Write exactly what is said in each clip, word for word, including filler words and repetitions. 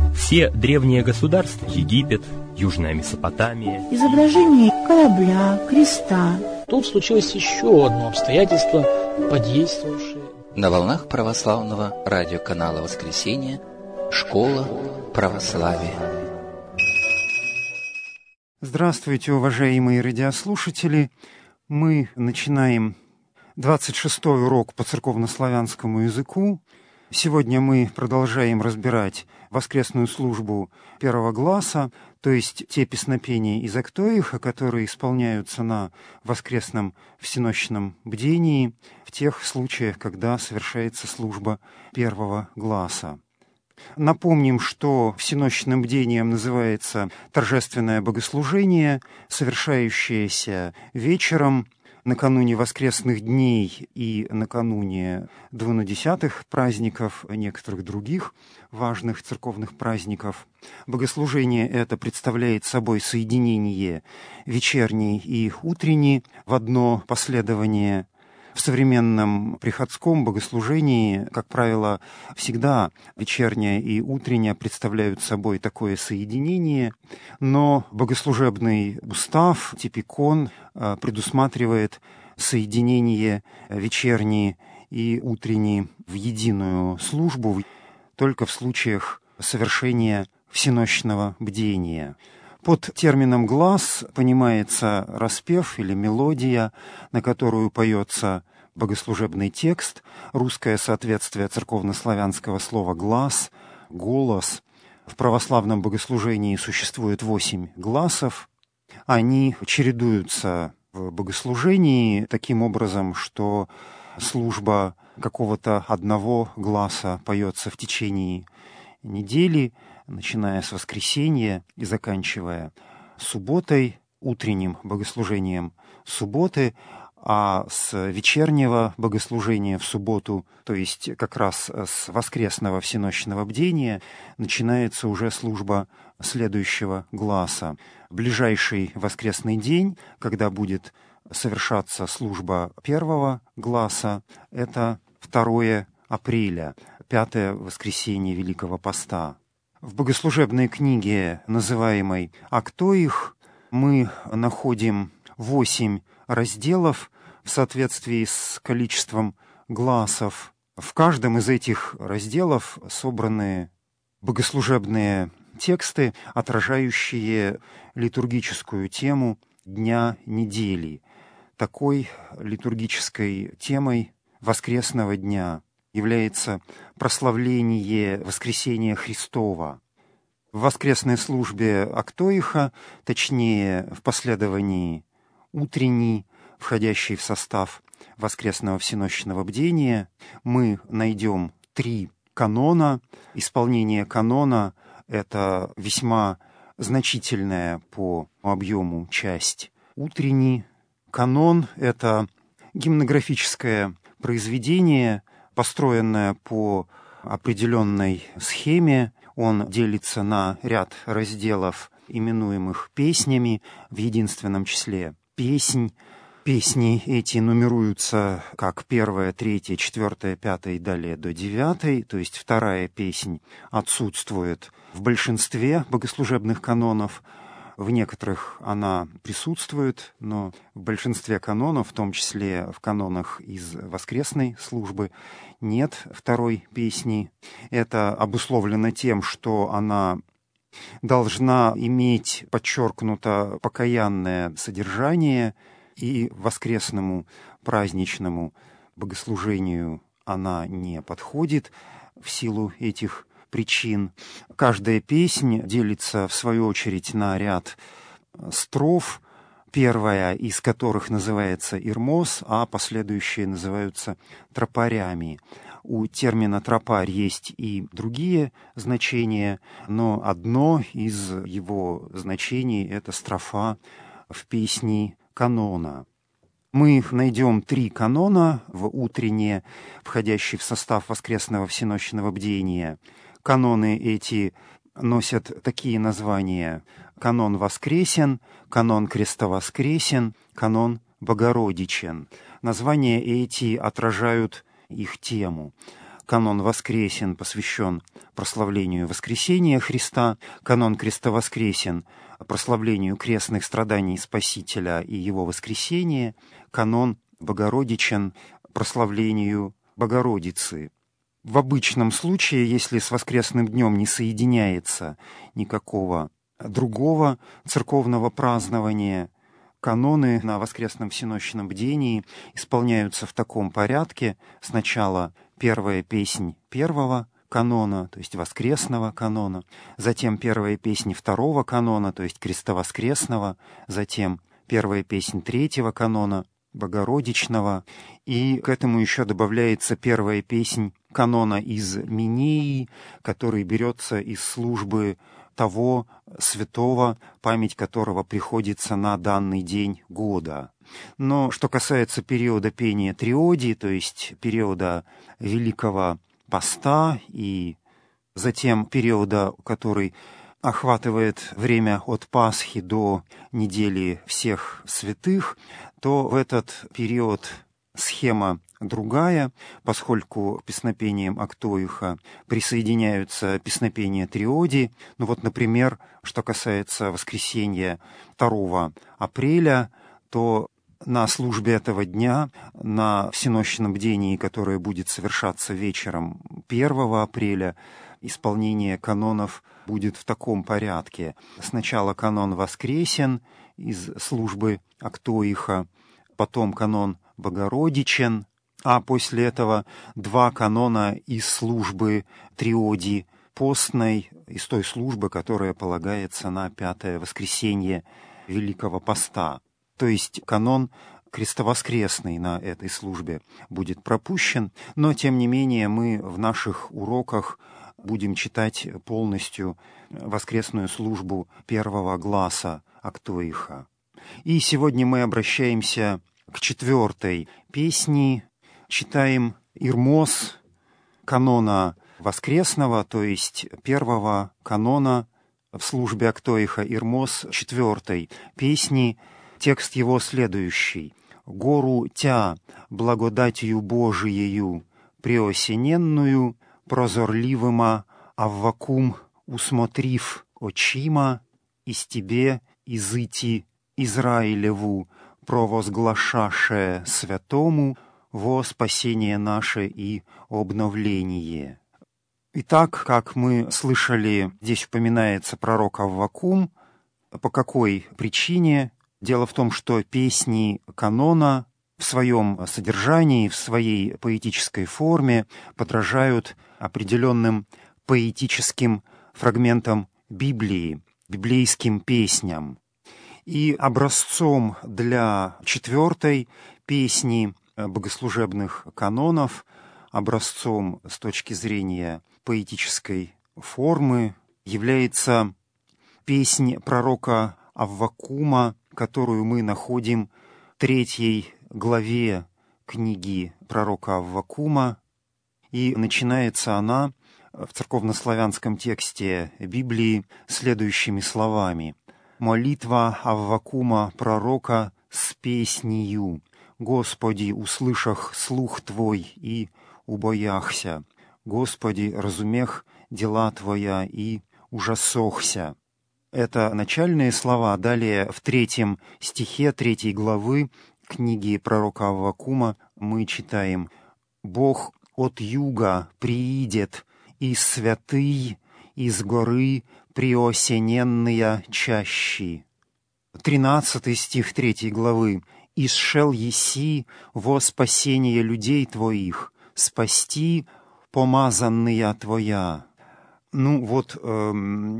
Все древние государства — Египет, Южная Месопотамия. Изображение корабля, креста. Тут случилось еще одно обстоятельство, подействовавшее. На волнах православного радиоканала «Воскресенье» «Школа православия». Здравствуйте, уважаемые радиослушатели! Мы начинаем двадцать шестой урок по церковнославянскому языку. Сегодня мы продолжаем разбирать воскресную службу первого гласа, то есть те песнопения из Актоиха, которые исполняются на воскресном всенощном бдении в тех случаях, когда совершается служба первого гласа. Напомним, что всенощным бдением называется торжественное богослужение, совершающееся вечером, накануне воскресных дней и накануне двунадесятых праздников, некоторых других важных церковных праздников. Богослужение это представляет собой соединение вечерней и утренней в одно последование. В современном приходском богослужении, как правило, всегда вечерняя и утренняя представляют собой такое соединение, но богослужебный устав, типикон, предусматривает соединение вечерней и утренней в единую службу только в случаях совершения всенощного бдения. Под термином «глас» понимается распев или мелодия, на которую поется богослужебный текст, русское соответствие церковнославянского слова «глас», «голос». В православном богослужении существует восемь гласов. Они чередуются в богослужении таким образом, что служба какого-то одного гласа поется в течение недели, начиная с воскресенья и заканчивая субботой, утренним богослужением субботы, а с вечернего богослужения в субботу, то есть как раз с воскресного всенощного бдения, начинается уже служба следующего гласа. В ближайший воскресный день, когда будет совершаться служба первого гласа, это второе апреля, пятое воскресенье Великого Поста. В богослужебной книге, называемой «Актоих», мы находим восемь разделов в соответствии с количеством гласов. В каждом из этих разделов собраны богослужебные тексты, отражающие литургическую тему дня недели. Такой литургической темой воскресного дня является прославление воскресения Христова. В воскресной службе Актоиха, точнее в последовании утренней, входящей в состав воскресного всенощного бдения, мы найдем три канона. Исполнение канона — это весьма значительная по объему часть утренней. Канон — это гимнографическое произведение, построенное по определенной схеме. Он делится на ряд разделов, именуемых песнями, в единственном числе песнь. Песни эти нумеруются как первая, третья, четвертая, пятая и далее до девятой, то есть вторая песнь отсутствует в большинстве богослужебных канонов. В некоторых она присутствует, но в большинстве канонов, в том числе в канонах из воскресной службы, нет второй песни. Это обусловлено тем, что она должна иметь подчеркнуто покаянное содержание, и воскресному праздничному богослужению она не подходит в силу этих причин. Каждая песнь делится, в свою очередь, на ряд строф, первая из которых называется ирмос, а последующие называются тропарями. У термина «тропарь» есть и другие значения, но одно из его значений — это строфа в песне канона. Мы найдем три канона в утреннее, входящие в состав воскресного всенощного бдения. Каноны эти носят такие названия: канон воскресен, канон крестовоскресен, канон богородичен. Названия эти отражают их тему. канон «Воскресен» посвящен прославлению воскресения Христа, канон «Крестовоскресен» прославлению крестных страданий Спасителя и Его воскресения, канон «Богородичен» прославлению Богородицы. В обычном случае, если с воскресным днем не соединяется никакого другого церковного празднования, каноны на воскресном всенощном бдении исполняются в таком порядке. Сначала первая песнь первого канона, то есть воскресного канона, затем первая песнь второго канона, то есть крестовоскресного, затем первая песнь третьего канона, Богородичного, и к этому еще добавляется первая песнь канона из Минеи, который берется из службы того святого, память которого приходится на данный день года. Но что касается периода пения триодий, то есть периода Великого Поста и затем периода, который охватывает время от Пасхи до недели всех святых, то в этот период схема другая, поскольку песнопением Актоиха присоединяются песнопения триодий. Ну вот, например, что касается воскресенья второго апреля, то на службе этого дня, на всенощном бдении, которое будет совершаться вечером первого апреля, исполнение канонов будет в таком порядке. Сначала канон «Воскресен» из службы Актоиха, потом канон «Богородичен», а после этого два канона из службы триодий постной, из той службы, которая полагается на пятое воскресенье Великого Поста. То есть канон крестовоскресный на этой службе будет пропущен, но тем не менее мы в наших уроках будем читать полностью воскресную службу первого гласа Актоиха. И сегодня мы обращаемся к четвертой песне, читаем Ирмос канона воскресного, то есть первого канона в службе Актоиха, Ирмос четвертой песни. Текст его следующий. «Гору тя благодатью Божиею преосененную, прозорливыма Аввакум усмотрив очима, из тебе изыти Израилеву, провозглашаше святому во спасение наше и обновление». Итак, как мы слышали, здесь упоминается пророк Аввакум. По какой причине? Дело в том, что песни канона в своем содержании, в своей поэтической форме подражают определенным поэтическим фрагментам Библии, библейским песням. И образцом для четвертой песни богослужебных канонов, образцом с точки зрения поэтической формы, является песнь пророка Аввакума, которую мы находим в третьей главе книги пророка Аввакума. И начинается она в церковнославянском тексте Библии следующими словами. «Молитва Аввакума пророка с песнею. Господи, услышах слух Твой и убояхся. Господи, разумех дела Твоя и ужасохся». Это начальные слова. Далее в третьем стихе третьей главы книги пророка Аввакума мы читаем: «Бог от юга приидет, и святый из горы преосененные чащи». Тринадцатый стих третьей главы: «Исшел еси во спасение людей Твоих, спасти помазанные Твоя». Ну вот э,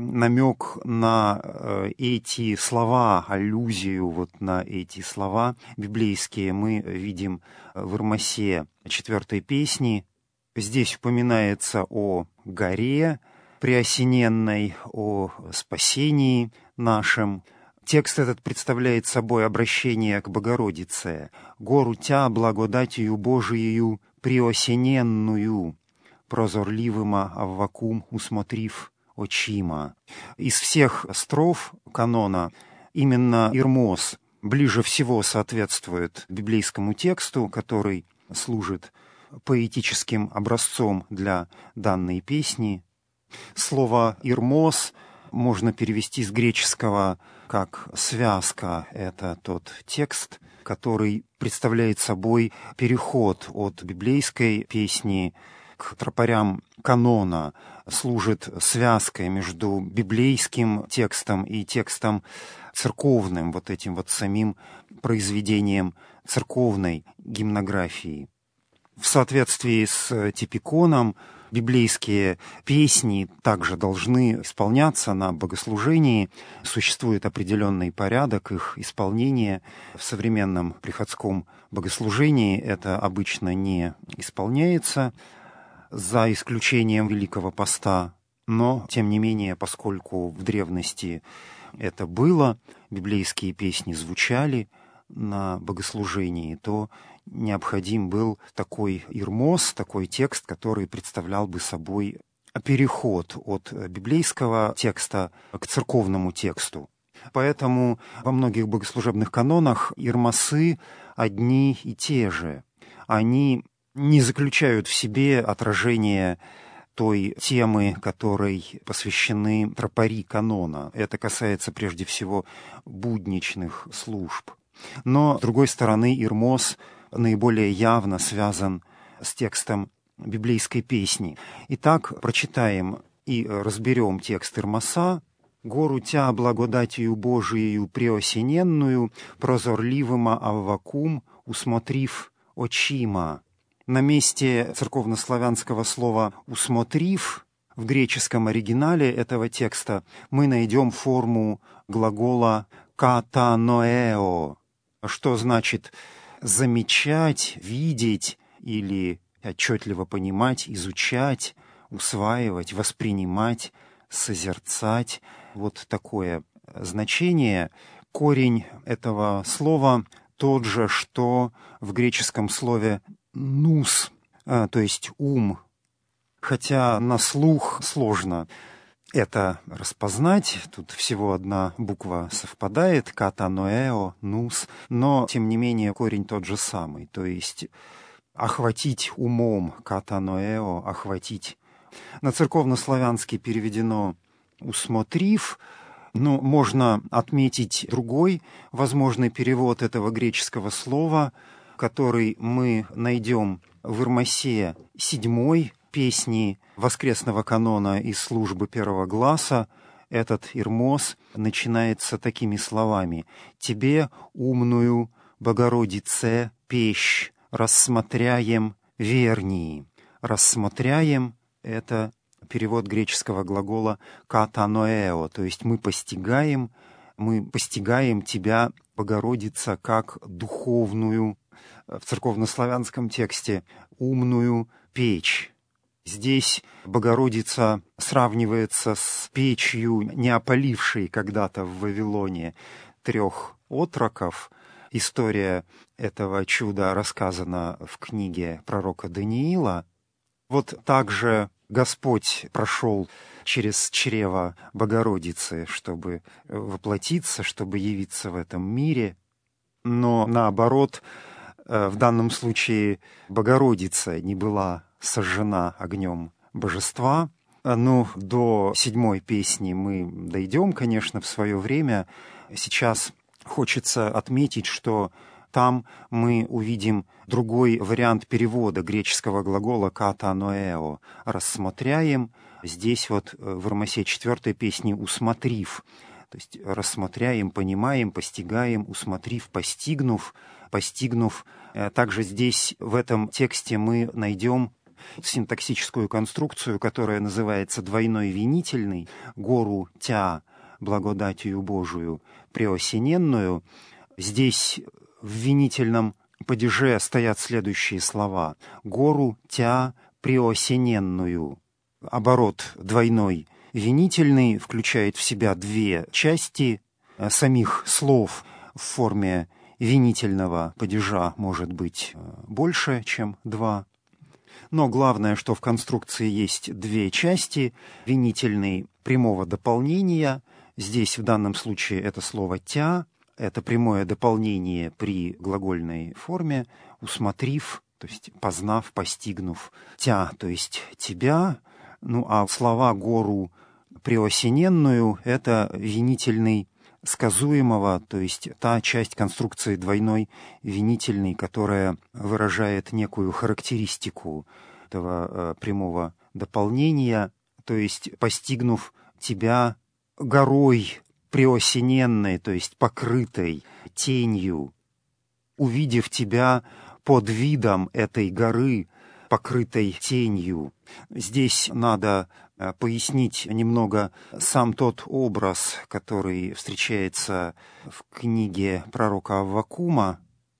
намек на э, эти слова, аллюзию вот на эти слова библейские мы видим в Ирмосе четвертой песни. Здесь упоминается о горе преосененной, о спасении нашем. Текст этот представляет собой обращение к Богородице. «Гору тя благодатью Божиею преосененную, прозорливыма Аввакум усмотрив очима». Из всех строф канона именно Ирмос ближе всего соответствует библейскому тексту, который служит поэтическим образцом для данной песни. Слово «ирмос» можно перевести с греческого как «связка». Это тот текст, который представляет собой переход от библейской песни к тропарям канона, служит связкой между библейским текстом и текстом церковным, вот этим вот самим произведением церковной гимнографии. В соответствии с типиконом библейские песни также должны исполняться на богослужении. Существует определенный порядок их исполнения. В современном приходском богослужении это обычно не исполняется, за исключением Великого Поста. Но, тем не менее, поскольку в древности это было, библейские песни звучали на богослужении, то необходим был такой ирмос, такой текст, который представлял бы собой переход от библейского текста к церковному тексту. Поэтому во многих богослужебных канонах ирмосы одни и те же. Они не заключают в себе отражение той темы, которой посвящены тропари канона. Это касается прежде всего будничных служб. Но, с другой стороны, ирмос наиболее явно связан с текстом библейской песни. Итак, прочитаем и разберем текст ирмоса. «Гору тя благодатью Божиею преосененную, прозорливыма Аввакум, усмотрив очима». На месте церковнославянского слова «усмотрив» в греческом оригинале этого текста мы найдем форму глагола «катаноэо», что значит замечать, видеть или отчетливо понимать, изучать, усваивать, воспринимать, созерцать. Вот такое значение. Корень этого слова тот же, что в греческом слове «нус», а, то есть «ум». Хотя на слух сложно это распознать. Тут всего одна буква совпадает, «катаноэо», «нус», но, тем не менее, корень тот же самый, то есть «охватить умом», «катаноэо», «охватить». На церковнославянский переведено «усмотрив», но можно отметить другой возможный перевод этого греческого слова, который мы найдем в ирмосе седьмой песни воскресного канона из службы первого гласа. Этот ирмос начинается такими словами: «Тебе, умную Богородице, пещ, рассмотряем вернии». «Рассмотряем» — это перевод греческого глагола «катаноэо», то есть мы постигаем, мы постигаем тебя, Богородица, как духовную, в церковнославянском тексте, умную печь. Здесь Богородица сравнивается с печью, не опалившей когда-то в Вавилоне трех отроков. История этого чуда рассказана в книге пророка Даниила. Вот также Господь прошел через чрево Богородицы, чтобы воплотиться, чтобы явиться в этом мире. Но наоборот, в данном случае Богородица не была сожжена огнем божества. Ну, до седьмой песни мы дойдем, конечно, в свое время. Сейчас хочется отметить, что там мы увидим другой вариант перевода греческого глагола «катаноэо» — «рассмотряем». Здесь вот в ирмосе четвертой песни «усмотрив». То есть рассмотряем, понимаем, постигаем, усмотрив, постигнув, постигнув. Также здесь, в этом тексте, мы найдем синтаксическую конструкцию, которая называется двойной винительный, «гору тя благодатью Божию преосененную». Здесь в винительном падеже стоят следующие слова: «гору тя преосененную». Оборот двойной винительный включает в себя две части самих слов. В форме винительного падежа может быть больше, чем два. Но главное, что в конструкции есть две части. Винительный прямого дополнения. Здесь в данном случае это слово «тя». Это прямое дополнение при глагольной форме, усмотрив то есть познав, постигнув тя, то есть тебя. Ну а слова гору преосененную — это винительный сказуемого, то есть та часть конструкции двойной винительной, которая выражает некую характеристику этого э, прямого дополнения, то есть постигнув тебя горой преосененной, то есть покрытой тенью, увидев тебя под видом этой горы, покрытой тенью. Здесь надо пояснить немного сам тот образ, который встречается в книге пророка Аввакума.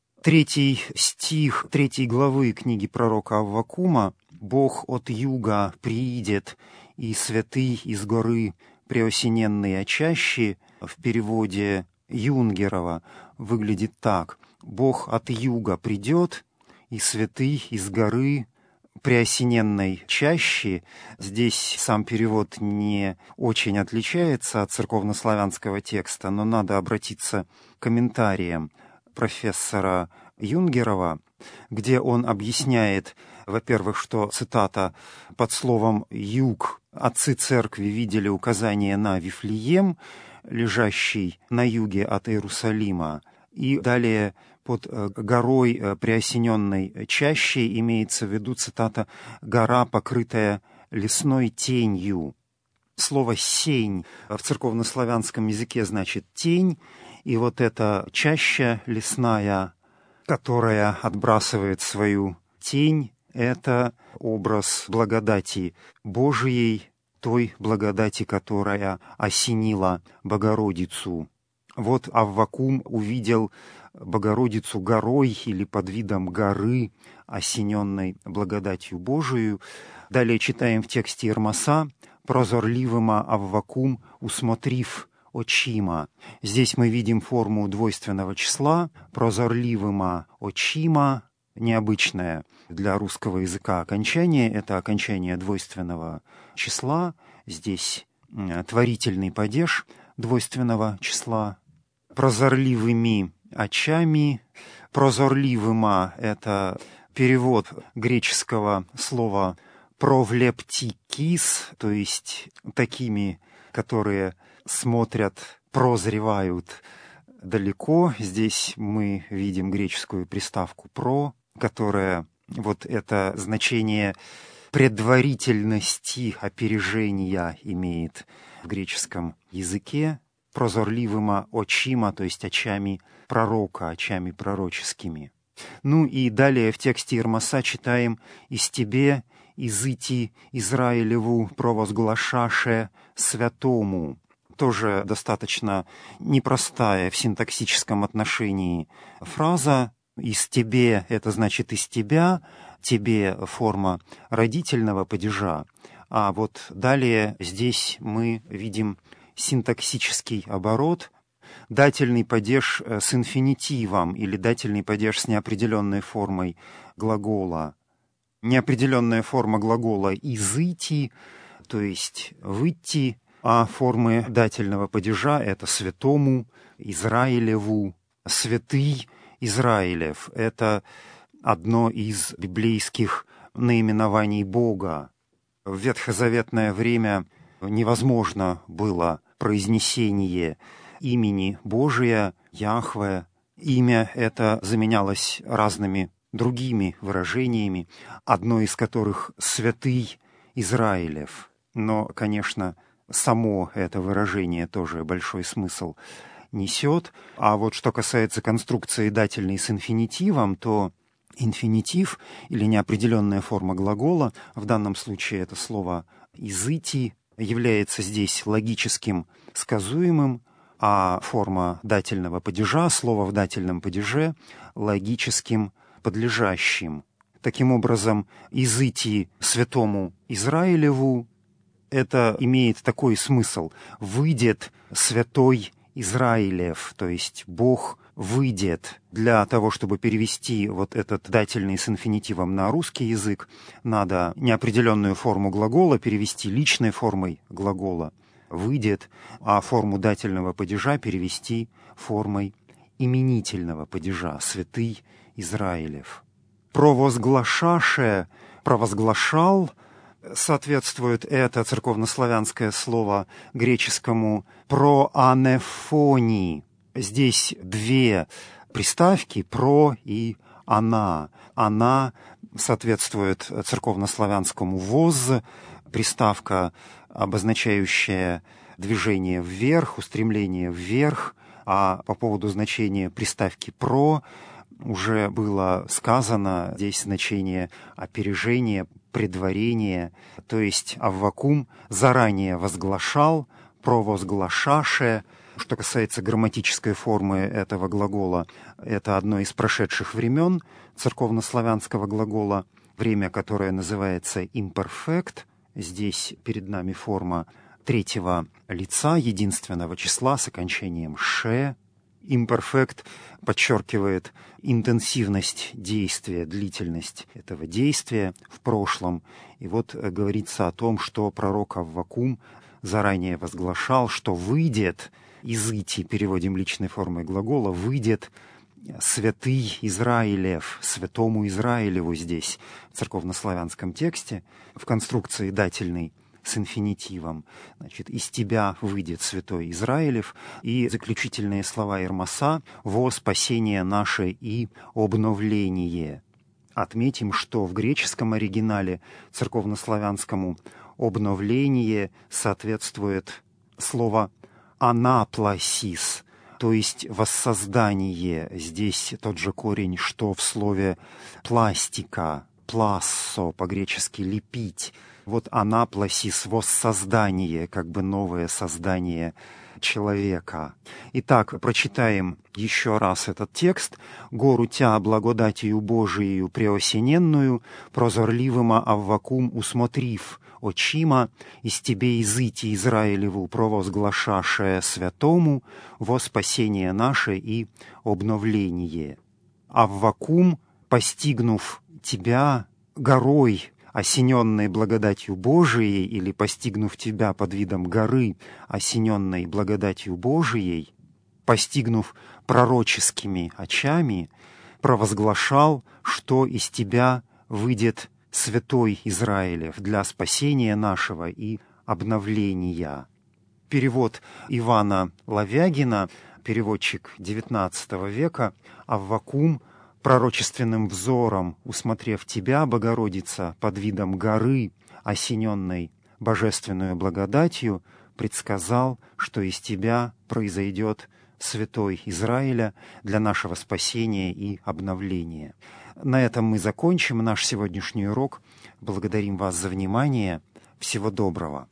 Третий стих третьей главы книги пророка Аввакума: «Бог от юга приидет, и святый из горы преосененной очащи», в переводе Юнгерова выглядит так: «Бог от юга придет, и святый из горы преосененной чащи». Здесь сам перевод не очень отличается от церковнославянского текста, но надо обратиться к комментариям профессора Юнгерова, где он объясняет, во-первых, что, цитата, под словом «юг» отцы церкви видели указание на Вифлеем, лежащий на юге от Иерусалима, и далее под горой преосененной чащей имеется в виду, цитата, «гора, покрытая лесной тенью». Слово «сень» в церковнославянском языке значит «тень», и вот эта чаща лесная, которая отбрасывает свою тень, это образ благодати Божией, той благодати, которая осенила Богородицу. Вот Аввакум увидел Богородицу горой или под видом горы, осененной благодатью Божией. Далее читаем в тексте Ирмаса: «Прозорливыма Аввакум, усмотрив очима». Здесь мы видим форму двойственного числа. «Прозорливыма очима» — необычное для русского языка окончание. Это окончание двойственного числа. Здесь творительный падеж двойственного числа. «Прозорливыми очами». «Прозорливыма» — это перевод греческого слова «провлептикис», то есть такими, которые смотрят, прозревают далеко. Здесь мы видим греческую приставку «про», которая вот это значение предварительности, опережения имеет в греческом языке. «Прозорливыма очима», то есть очами пророка, очами пророческими. Ну и далее в тексте Ирмаса читаем: «Из тебе изыти Израилеву провозглашаше святому». Тоже достаточно непростая в синтаксическом отношении фраза. «Из тебе» — это значит «из тебя», «тебе» — форма родительного падежа. А вот далее здесь мы видим синтаксический оборот, дательный падеж с инфинитивом или дательный падеж с неопределенной формой глагола. Неопределенная форма глагола «изыти», то есть «выйти», а формы дательного падежа — это «святому», «Израилеву», «святый Израилев». Это одно из библейских наименований Бога. В ветхозаветное время невозможно было произнесение имени Божия, Яхве. Имя это заменялось разными другими выражениями, одно из которых «святый Израилев». Но, конечно, само это выражение тоже большой смысл несет. А вот что касается конструкции дательной с инфинитивом, то инфинитив или неопределенная форма глагола, в данном случае это слово «изыти», является здесь логическим сказуемым, а форма дательного падежа, слово в дательном падеже, логическим подлежащим. Таким образом, «изыти святому Израилеву» это имеет такой смысл: «выйдет святой Израилев», то есть Бог выйдет. Для того, чтобы перевести вот этот дательный с инфинитивом на русский язык, надо неопределенную форму глагола перевести личной формой глагола «выйдет», а форму дательного падежа перевести формой именительного падежа «святый Израилев». Провозглашаше, провозглашал, соответствует это церковнославянское слово греческому проанефони. Здесь две приставки «про» и «она». «Она» соответствует церковнославянскому «воз», приставка, обозначающая движение вверх, устремление вверх, а по поводу значения приставки «про» уже было сказано, здесь значение опережения, предварения, то есть Аввакум заранее возглашал, провозглашаше. Что касается грамматической формы этого глагола, это одно из прошедших времен церковнославянского глагола, время, которое называется imperfect. Здесь перед нами форма третьего лица, единственного числа с окончанием «ше». Imperfect подчеркивает интенсивность действия, длительность этого действия в прошлом. И вот говорится о том, что пророк Аввакум заранее возглашал, что выйдет, изыти переводим личной формой глагола, выйдет святый Израилев, святому Израилеву здесь в церковнославянском тексте, в конструкции дательной с инфинитивом. Значит, из тебя выйдет святой Израилев. И заключительные слова Ирмаса «во спасение наше и обновление». Отметим, что в греческом оригинале церковнославянскому обновление соответствует слово «анапласис», то есть воссоздание. Здесь тот же корень, что в слове «пластика», «плассо», по-гречески «лепить». Вот анапласис, воссоздание, как бы новое создание человека. Итак, прочитаем еще раз этот текст. «Гору тя благодатию Божиею преосененную, прозорливыма Аввакум усмотрив, очима, из тебе изыти Израилеву провозглашаше святому, во спасение наше и обновление. Аввакум, постигнув тебя горой, осененной благодатью Божией, или постигнув тебя под видом горы, осененной благодатью Божией, постигнув пророческими очами, провозглашал, что из тебя выйдет святой Израилев для спасения нашего и обновления». Перевод Ивана Лавягина, переводчик девятнадцатого века, Аввакум, пророчественным взором, усмотрев тебя, Богородица, под видом горы, осененной божественную благодатью, предсказал, что из тебя произойдет святой Израиля для нашего спасения и обновления. На этом мы закончим наш сегодняшний урок. Благодарим вас за внимание. Всего доброго.